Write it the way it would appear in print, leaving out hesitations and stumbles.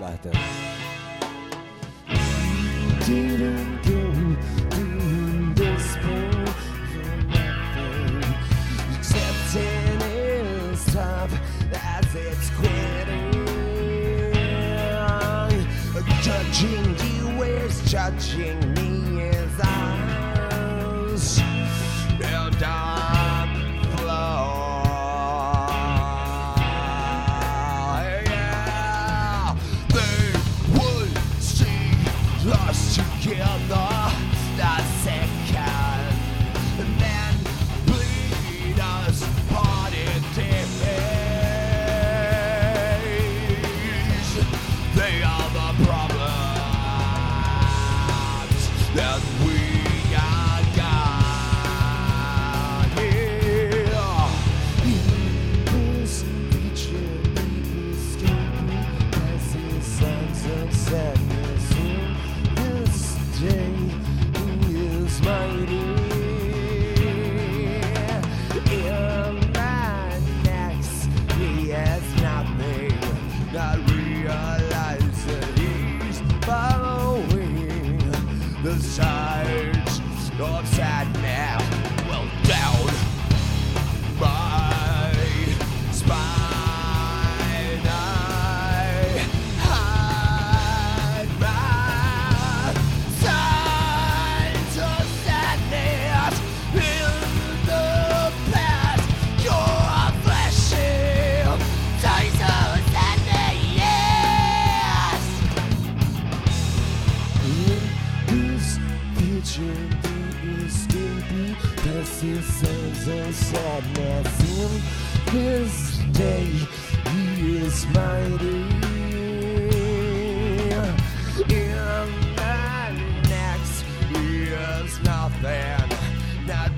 like that. Didn't go doing this for nothing, accepting his top as it's quitting. Judging you is judging me as eyes and I'm yeah. They would see us together that second and then bleed us apart in days. They are the problems that we are got here. This feature is escaping as the signs of sadness. In this day, he is mighty. In my next, he has nothing, not realize that he's following the signs of sadness. Well, down my spine, I hide my signs of sadness in the past. Your fleshy signs of sadness, yes. This future is escaping past his signs of sadness. In this day, he is mighty. In the next, he is nothing, not